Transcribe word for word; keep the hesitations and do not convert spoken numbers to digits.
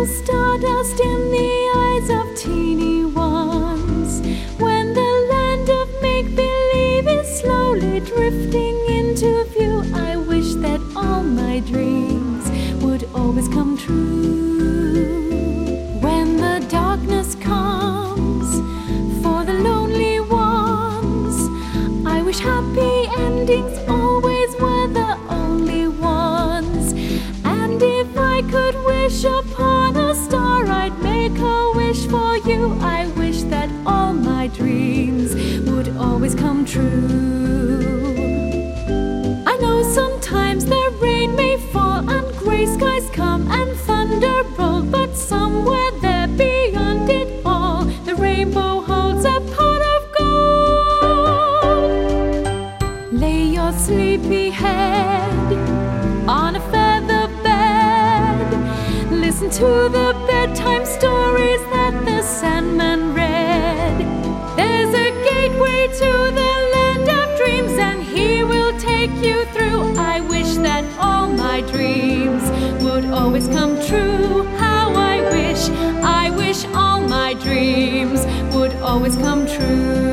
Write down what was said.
stardust in the eyes of teeny ones. When the land of make-believe is slowly drifting into view, I wish that all my dreams would always come true. When the darkness comes for the lonely ones, I wish happy endings always were the only ones. And if I could wish upon a star, I'd make a wish for you. I wish that all my dreams would always come true. I know sometimes the rain may fall and gray skies come and thunder roll, but somewhere there beyond it all, the rainbow holds a pot of gold. Lay your sleepy head on a feather bed, listen to the bedtime stories that the Sandman read. There's a gateway to the land of dreams, and he will take you through. I wish that all my dreams would always come true. How I wish, I wish all my dreams would always come true.